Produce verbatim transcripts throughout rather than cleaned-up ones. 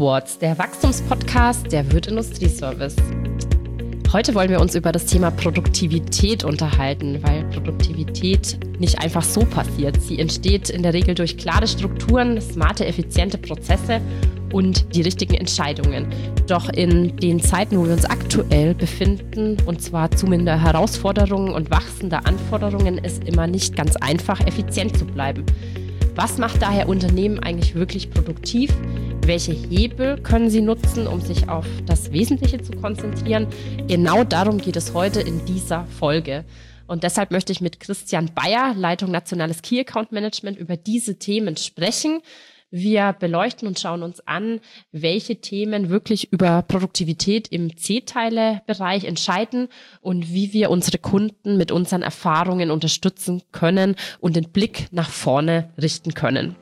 Onwards, der Wachstumspodcast der Würth Industrieservice. Heute wollen wir uns über das Thema Produktivität unterhalten, weil Produktivität nicht einfach so passiert. Sie entsteht in der Regel durch klare Strukturen, smarte, effiziente Prozesse und die richtigen Entscheidungen. Doch in den Zeiten, wo wir uns aktuell befinden, und zwar zunehmender Herausforderungen und wachsender Anforderungen, ist immer nicht ganz einfach, effizient zu bleiben. Was macht daher Unternehmen eigentlich wirklich produktiv? Welche Hebel können sie nutzen, um sich auf das Wesentliche zu konzentrieren? Genau darum geht es heute in dieser Folge. Und deshalb möchte ich mit Christian Bayer, Leitung Nationales Key Account Management, über diese Themen sprechen. Wir beleuchten und schauen uns an, welche Themen wirklich über Produktivität im C-Teile-Bereich entscheiden und wie wir unsere Kunden mit unseren Erfahrungen unterstützen können und den Blick nach vorne richten können.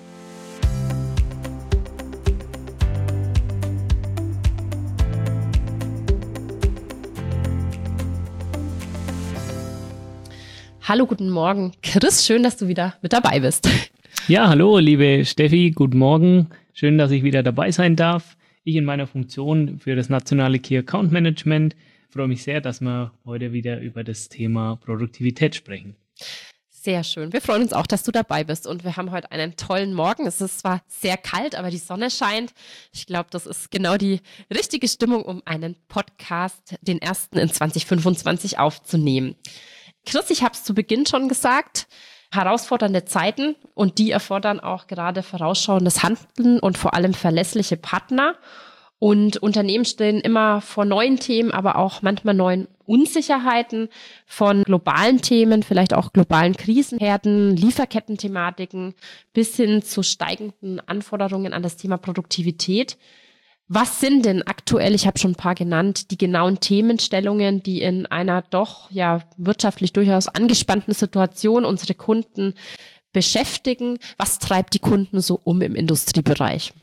Hallo, guten Morgen. Chris, schön, dass du wieder mit dabei bist. Ja, hallo, liebe Steffi, guten Morgen. Schön, dass ich wieder dabei sein darf. Ich in meiner Funktion für das nationale Key Account Management freue mich sehr, dass wir heute wieder über das Thema Produktivität sprechen. Sehr schön. Wir freuen uns auch, dass du dabei bist und wir haben heute einen tollen Morgen. Es ist zwar sehr kalt, aber die Sonne scheint. Ich glaube, das ist genau die richtige Stimmung, um einen Podcast, den ersten in zwanzig fünfundzwanzig aufzunehmen. Chris, ich habe es zu Beginn schon gesagt, herausfordernde Zeiten und die erfordern auch gerade vorausschauendes Handeln und vor allem verlässliche Partner. Und Unternehmen stehen immer vor neuen Themen, aber auch manchmal neuen Unsicherheiten von globalen Themen, vielleicht auch globalen Krisenherden, Lieferkettenthematiken bis hin zu steigenden Anforderungen an das Thema Produktivität. Was sind denn aktuell, ich habe schon ein paar genannt, die genauen Themenstellungen, die in einer doch ja wirtschaftlich durchaus angespannten Situation unsere Kunden beschäftigen? Was treibt die Kunden so um im Industriebereich?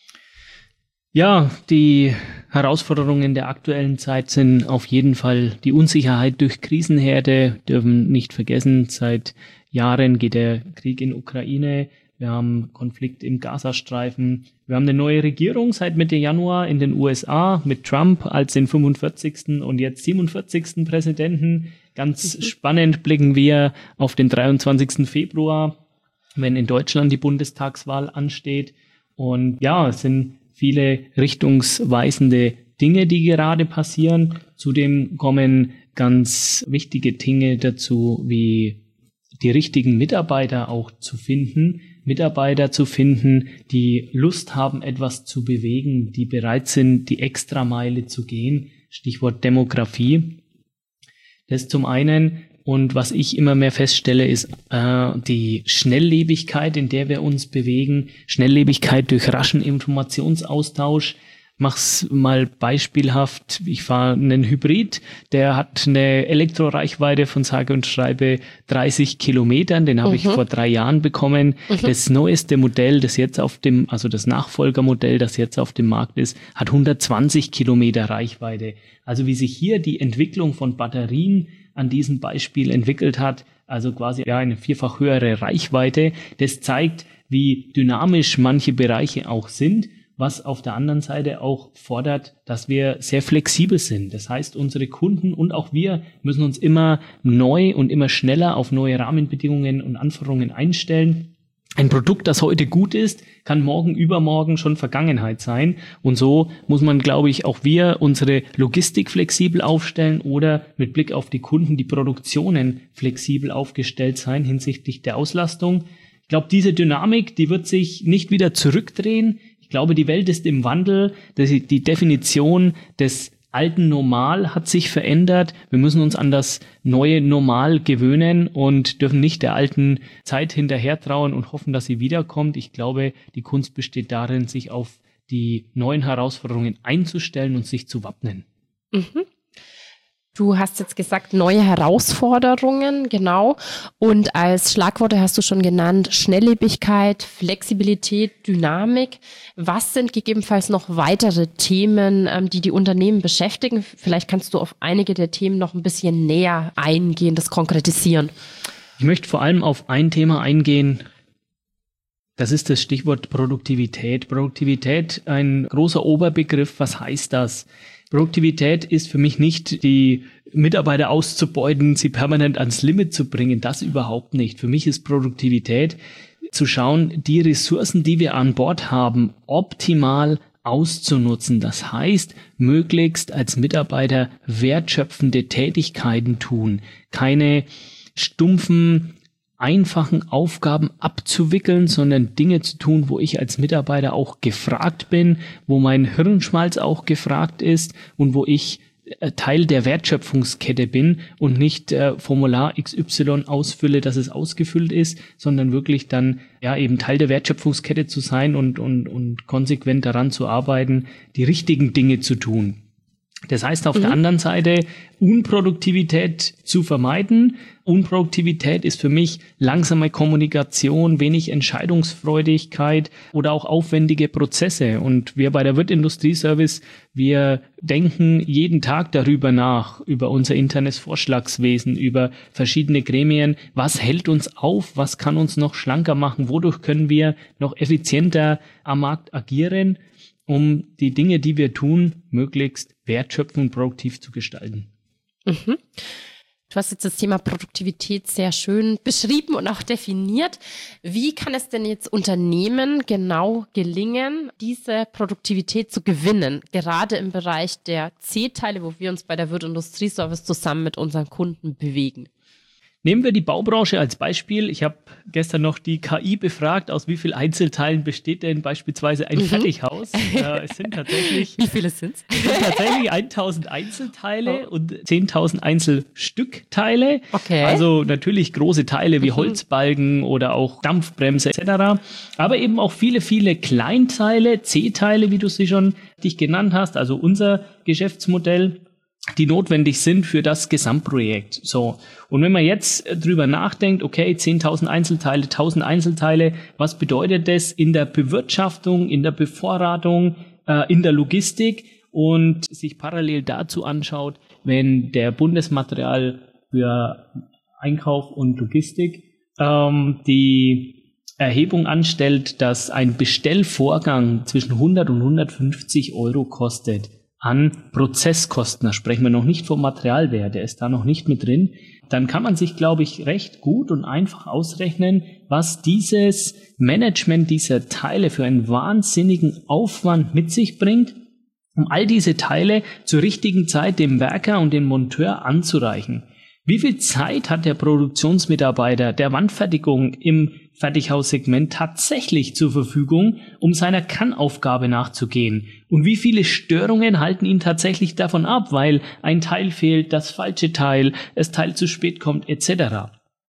Ja, die Herausforderungen der aktuellen Zeit sind auf jeden Fall die Unsicherheit durch Krisenherde, dürfen nicht vergessen, seit Jahren geht der Krieg in Ukraine. Wir haben Konflikt im Gazastreifen. Wir haben eine neue Regierung seit Mitte Januar in den U S A mit Trump als den fünfundvierzigsten und jetzt siebenundvierzigsten Präsidenten. Ganz mhm. spannend blicken wir auf den dreiundzwanzigsten Februar, wenn in Deutschland die Bundestagswahl ansteht. Und ja, es sind viele richtungsweisende Dinge, die gerade passieren. Zudem kommen ganz wichtige Dinge dazu, wie die richtigen Mitarbeiter auch zu finden, Mitarbeiter zu finden, die Lust haben, etwas zu bewegen, die bereit sind, die Extrameile zu gehen. Stichwort Demografie. Das zum einen. Und was ich immer mehr feststelle, ist äh, die Schnelllebigkeit, in der wir uns bewegen. Schnelllebigkeit durch raschen Informationsaustausch. Mach's mal beispielhaft. Ich fahre einen Hybrid, der hat eine Elektroreichweite von sage und schreibe dreißig Kilometern. Den habe mhm. ich vor drei Jahren bekommen. Mhm. Das neueste Modell, das jetzt auf dem, also das Nachfolgermodell, das jetzt auf dem Markt ist, hat hundertzwanzig Kilometer Reichweite. Also wie sich hier die Entwicklung von Batterien an diesem Beispiel entwickelt hat, also quasi ja eine vierfach höhere Reichweite, das zeigt, wie dynamisch manche Bereiche auch sind, was auf der anderen Seite auch fordert, dass wir sehr flexibel sind. Das heißt, unsere Kunden und auch wir müssen uns immer neu und immer schneller auf neue Rahmenbedingungen und Anforderungen einstellen. Ein Produkt, das heute gut ist, kann morgen, übermorgen schon Vergangenheit sein. Und so muss man, glaube ich, auch wir unsere Logistik flexibel aufstellen oder mit Blick auf die Kunden die Produktionen flexibel aufgestellt sein hinsichtlich der Auslastung. Ich glaube, diese Dynamik, die wird sich nicht wieder zurückdrehen. Ich glaube, die Welt ist im Wandel. Die Definition des alten Normal hat sich verändert. Wir müssen uns an das neue Normal gewöhnen und dürfen nicht der alten Zeit hinterher trauen und hoffen, dass sie wiederkommt. Ich glaube, die Kunst besteht darin, sich auf die neuen Herausforderungen einzustellen und sich zu wappnen. Mhm. Du hast jetzt gesagt, neue Herausforderungen, genau. Und als Schlagworte hast du schon genannt, Schnelllebigkeit, Flexibilität, Dynamik. Was sind gegebenenfalls noch weitere Themen, die die Unternehmen beschäftigen? Vielleicht kannst du auf einige der Themen noch ein bisschen näher eingehen, das konkretisieren. Ich möchte vor allem auf ein Thema eingehen, Das ist das Stichwort Produktivität. Produktivität, ein großer Oberbegriff. Was heißt das? Produktivität ist für mich nicht, die Mitarbeiter auszubeuten, sie permanent ans Limit zu bringen. Das überhaupt nicht. Für mich ist Produktivität zu schauen, die Ressourcen, die wir an Bord haben, optimal auszunutzen. Das heißt, möglichst als Mitarbeiter wertschöpfende Tätigkeiten tun. Keine stumpfen, einfachen Aufgaben abzuwickeln, sondern Dinge zu tun, wo ich als Mitarbeiter auch gefragt bin, wo mein Hirnschmalz auch gefragt ist und wo ich äh, Teil der Wertschöpfungskette bin und nicht äh, Formular X Y ausfülle, dass es ausgefüllt ist, sondern wirklich dann ja eben Teil der Wertschöpfungskette zu sein und, und, und konsequent daran zu arbeiten, die richtigen Dinge zu tun. Das heißt auf mhm. der anderen Seite, Unproduktivität zu vermeiden. Unproduktivität ist für mich langsame Kommunikation, wenig Entscheidungsfreudigkeit oder auch aufwendige Prozesse. Und wir bei der Wirth Industrie Service, wir denken jeden Tag darüber nach, über unser internes Vorschlagswesen, über verschiedene Gremien. Was hält uns auf? Was kann uns noch schlanker machen? Wodurch können wir noch effizienter am Markt agieren, um die Dinge, die wir tun, möglichst wertschöpfend und produktiv zu gestalten? Mhm. Du hast jetzt das Thema Produktivität sehr schön beschrieben und auch definiert. Wie kann es denn jetzt Unternehmen genau gelingen, diese Produktivität zu gewinnen? Gerade im Bereich der C-Teile, wo wir uns bei der Wirth Industrie Service zusammen mit unseren Kunden bewegen. Nehmen wir die Baubranche als Beispiel. Ich habe gestern noch die K I befragt, aus wie vielen Einzelteilen besteht denn beispielsweise ein mhm. Fertighaus. Äh, es sind tatsächlich, wie viele sind's? Es sind tatsächlich tausend Einzelteile oh. und zehntausend Einzelstückteile. Okay. Also natürlich große Teile wie mhm. Holzbalken oder auch Dampfbremse et cetera. Aber eben auch viele, viele Kleinteile, C-Teile, wie du sie schon dich genannt hast. Also unser Geschäftsmodell, die notwendig sind für das Gesamtprojekt. So. Und wenn man jetzt drüber nachdenkt, okay, zehntausend Einzelteile, tausend Einzelteile, was bedeutet das in der Bewirtschaftung, in der Bevorratung, äh, in der Logistik und sich parallel dazu anschaut, wenn der Bundesmaterial für Einkauf und Logistik ähm, die Erhebung anstellt, dass ein Bestellvorgang zwischen hundert und hundertfünfzig Euro kostet. An Prozesskosten, da sprechen wir noch nicht vom Materialwert, der ist da noch nicht mit drin, dann kann man sich, glaube ich, recht gut und einfach ausrechnen, was dieses Management dieser Teile für einen wahnsinnigen Aufwand mit sich bringt, um all diese Teile zur richtigen Zeit dem Werker und dem Monteur anzureichen. Wie viel Zeit hat der Produktionsmitarbeiter der Wandfertigung im Fertighaussegment tatsächlich zur Verfügung, um seiner Kann-Aufgabe nachzugehen? Und wie viele Störungen halten ihn tatsächlich davon ab, weil ein Teil fehlt, das falsche Teil, das Teil zu spät kommt, et cetera.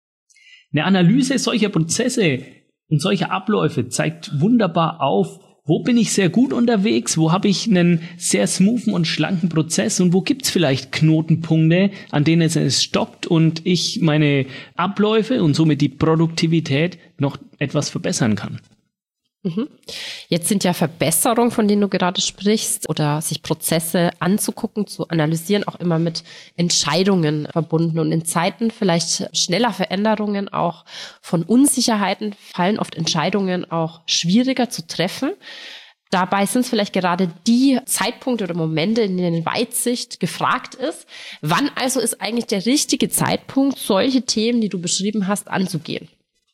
Eine Analyse solcher Prozesse und solcher Abläufe zeigt wunderbar auf, wo bin ich sehr gut unterwegs, wo habe ich einen sehr smoothen und schlanken Prozess und wo gibt's vielleicht Knotenpunkte, an denen es stockt und ich meine Abläufe und somit die Produktivität noch etwas verbessern kann. Mhm. Jetzt sind ja Verbesserungen, von denen du gerade sprichst, oder sich Prozesse anzugucken, zu analysieren, auch immer mit Entscheidungen verbunden. Und in Zeiten vielleicht schneller Veränderungen, auch von Unsicherheiten, fallen oft Entscheidungen auch schwieriger zu treffen. Dabei sind es vielleicht gerade die Zeitpunkte oder Momente, in denen Weitsicht gefragt ist. Wann also ist eigentlich der richtige Zeitpunkt, solche Themen, die du beschrieben hast, anzugehen?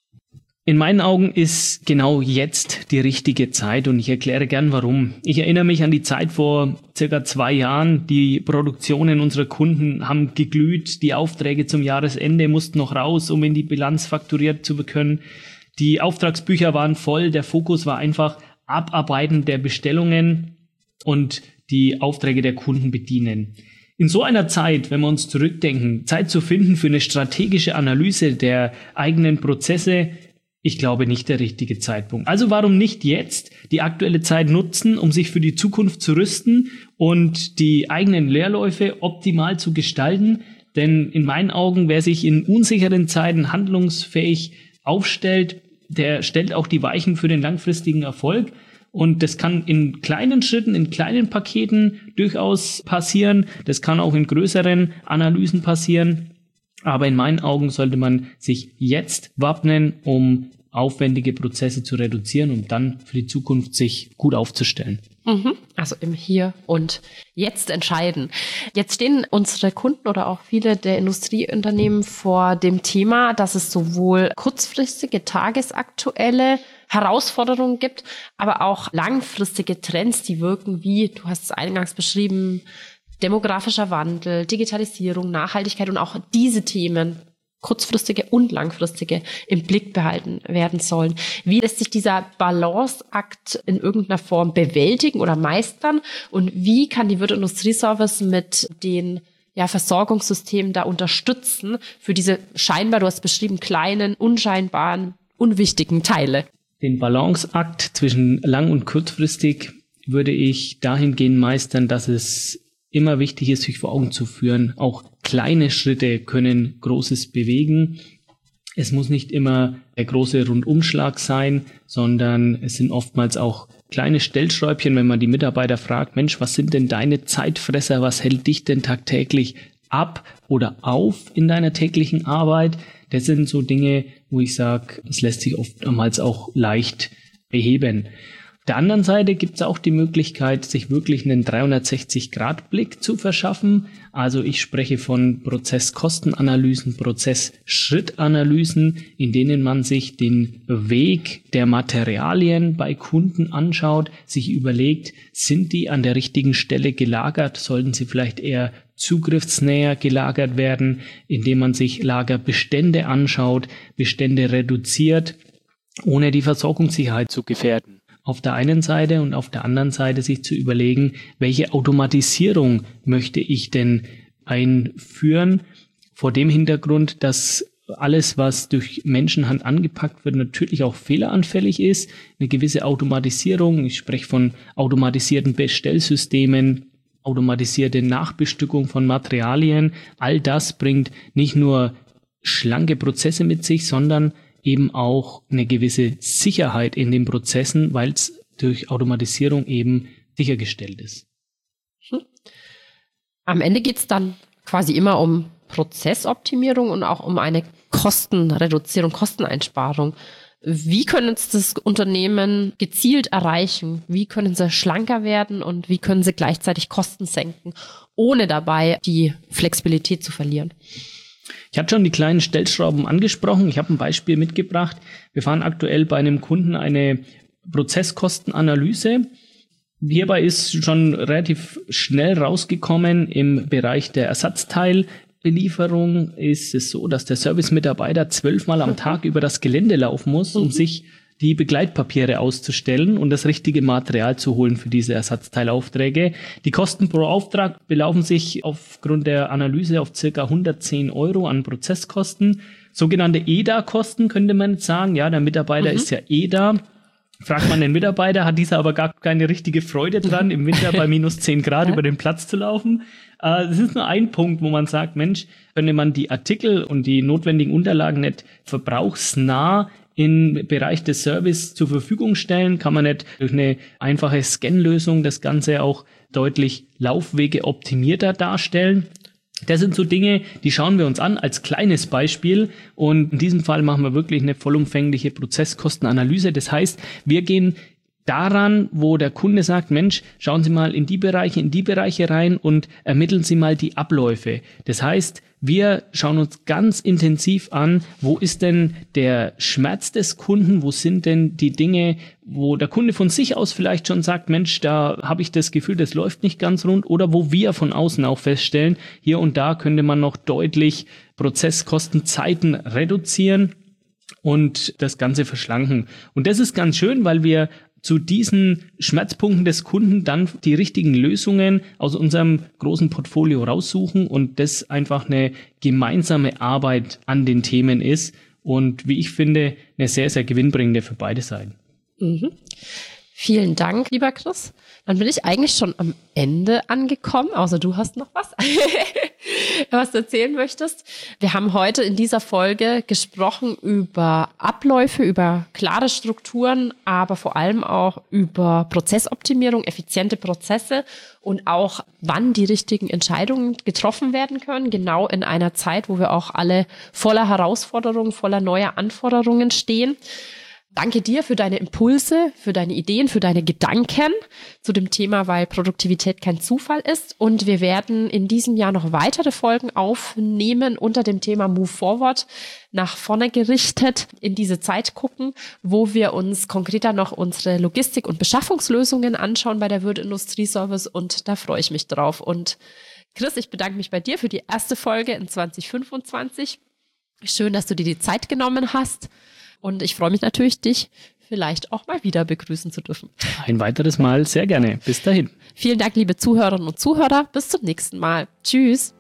In meinen Augen ist genau jetzt die richtige Zeit und ich erkläre gern warum. Ich erinnere mich an die Zeit vor circa zwei Jahren. Die Produktionen unserer Kunden haben geglüht. Die Aufträge zum Jahresende mussten noch raus, um in die Bilanz fakturiert zu können. Die Auftragsbücher waren voll. Der Fokus war einfach Abarbeiten der Bestellungen und die Aufträge der Kunden bedienen. In so einer Zeit, wenn wir uns zurückdenken, Zeit zu finden für eine strategische Analyse der eigenen Prozesse, ich glaube nicht der richtige Zeitpunkt. Also warum nicht jetzt die aktuelle Zeit nutzen, um sich für die Zukunft zu rüsten und die eigenen Leerläufe optimal zu gestalten? Denn in meinen Augen, wer sich in unsicheren Zeiten handlungsfähig aufstellt, der stellt auch die Weichen für den langfristigen Erfolg. Und das kann in kleinen Schritten, in kleinen Paketen durchaus passieren. Das kann auch in größeren Analysen passieren. Aber in meinen Augen sollte man sich jetzt wappnen, um aufwendige Prozesse zu reduzieren und dann für die Zukunft sich gut aufzustellen. Mhm. Also im Hier und Jetzt entscheiden. Jetzt stehen unsere Kunden oder auch viele der Industrieunternehmen vor dem Thema, dass es sowohl kurzfristige, tagesaktuelle Herausforderungen gibt, aber auch langfristige Trends, die wirken wie, du hast es eingangs beschrieben, demografischer Wandel, Digitalisierung, Nachhaltigkeit und auch diese Themen, kurzfristige und langfristige, im Blick behalten werden sollen. Wie lässt sich dieser Balanceakt in irgendeiner Form bewältigen oder meistern? Und wie kann die Wirt Industrieservice mit den ja, Versorgungssystemen da unterstützen für diese scheinbar, du hast beschrieben, kleinen, unscheinbaren, unwichtigen Teile? Den Balanceakt zwischen lang- und kurzfristig würde ich dahingehend meistern, dass es immer wichtig ist, sich vor Augen zu führen. Auch kleine Schritte können Großes bewegen. Es muss nicht immer der große Rundumschlag sein, sondern es sind oftmals auch kleine Stellschräubchen, wenn man die Mitarbeiter fragt, Mensch, was sind denn deine Zeitfresser, was hält dich denn tagtäglich ab oder auf in deiner täglichen Arbeit? Das sind so Dinge, wo ich sage, es lässt sich oftmals auch leicht beheben. Auf der anderen Seite gibt es auch die Möglichkeit, sich wirklich einen dreihundertsechzig Grad Blick zu verschaffen. Also ich spreche von Prozesskostenanalysen, Prozessschrittanalysen, in denen man sich den Weg der Materialien bei Kunden anschaut, sich überlegt, sind die an der richtigen Stelle gelagert, sollten sie vielleicht eher zugriffsnäher gelagert werden, indem man sich Lagerbestände anschaut, Bestände reduziert, ohne die Versorgungssicherheit zu gefährden. Auf der einen Seite und auf der anderen Seite sich zu überlegen, welche Automatisierung möchte ich denn einführen, vor dem Hintergrund, dass alles, was durch Menschenhand angepackt wird, natürlich auch fehleranfällig ist. Eine gewisse Automatisierung, ich spreche von automatisierten Bestellsystemen, automatisierte Nachbestückung von Materialien, all das bringt nicht nur schlanke Prozesse mit sich, sondern eben auch eine gewisse Sicherheit in den Prozessen, weil es durch Automatisierung eben sichergestellt ist. Am Ende geht es dann quasi immer um Prozessoptimierung und auch um eine Kostenreduzierung, Kosteneinsparung. Wie können es das Unternehmen gezielt erreichen? Wie können sie schlanker werden und wie können sie gleichzeitig Kosten senken, ohne dabei die Flexibilität zu verlieren? Ich hatte schon die kleinen Stellschrauben angesprochen. Ich habe ein Beispiel mitgebracht. Wir fahren aktuell bei einem Kunden eine Prozesskostenanalyse. Hierbei ist schon relativ schnell rausgekommen, im Bereich der Ersatzteilbelieferung ist es so, dass der Servicemitarbeiter zwölfmal am Tag über das Gelände laufen muss, um sich die Begleitpapiere auszustellen und das richtige Material zu holen für diese Ersatzteilaufträge. Die Kosten pro Auftrag belaufen sich aufgrund der Analyse auf circa hundertzehn Euro an Prozesskosten. Sogenannte E D A-Kosten könnte man jetzt sagen. Ja, der Mitarbeiter mhm. ist ja eh da. Fragt man den Mitarbeiter, hat dieser aber gar keine richtige Freude dran, im Winter bei minus zehn Grad ja. über den Platz zu laufen. Äh, das ist nur ein Punkt, wo man sagt, Mensch, könnte man die Artikel und die notwendigen Unterlagen nicht verbrauchsnah im Bereich des Service zur Verfügung stellen, kann man nicht durch eine einfache Scan-Lösung das Ganze auch deutlich Laufwege optimierter darstellen. Das sind so Dinge, die schauen wir uns an als kleines Beispiel und in diesem Fall machen wir wirklich eine vollumfängliche Prozesskostenanalyse. Das heißt, wir gehen daran, wo der Kunde sagt, Mensch, schauen Sie mal in die Bereiche, in die Bereiche rein und ermitteln Sie mal die Abläufe. Das heißt, wir schauen uns ganz intensiv an, wo ist denn der Schmerz des Kunden, wo sind denn die Dinge, wo der Kunde von sich aus vielleicht schon sagt, Mensch, da habe ich das Gefühl, das läuft nicht ganz rund, oder wo wir von außen auch feststellen, hier und da könnte man noch deutlich Prozesskostenzeiten reduzieren und das Ganze verschlanken. Und das ist ganz schön, weil wir zu diesen Schmerzpunkten des Kunden dann die richtigen Lösungen aus unserem großen Portfolio raussuchen und das einfach eine gemeinsame Arbeit an den Themen ist und, wie ich finde, eine sehr, sehr gewinnbringende für beide Seiten. Mhm. Vielen Dank, lieber Chris. Dann bin ich eigentlich schon am Ende angekommen, außer du hast noch was, was du erzählen möchtest. Wir haben heute in dieser Folge gesprochen über Abläufe, über klare Strukturen, aber vor allem auch über Prozessoptimierung, effiziente Prozesse und auch, wann die richtigen Entscheidungen getroffen werden können, genau in einer Zeit, wo wir auch alle voller Herausforderungen, voller neuer Anforderungen stehen. Danke dir für deine Impulse, für deine Ideen, für deine Gedanken zu dem Thema, weil Produktivität kein Zufall ist. Und wir werden in diesem Jahr noch weitere Folgen aufnehmen unter dem Thema Move Forward, nach vorne gerichtet in diese Zeit gucken, wo wir uns konkreter noch unsere Logistik- und Beschaffungslösungen anschauen bei der Würth Industrieservice. Und da freue ich mich drauf. Und Chris, ich bedanke mich bei dir für die erste Folge in zwanzig fünfundzwanzig. Schön, dass du dir die Zeit genommen hast. Und ich freue mich natürlich, dich vielleicht auch mal wieder begrüßen zu dürfen. Ein weiteres Mal, sehr gerne. Bis dahin. Vielen Dank, liebe Zuhörerinnen und Zuhörer. Bis zum nächsten Mal. Tschüss.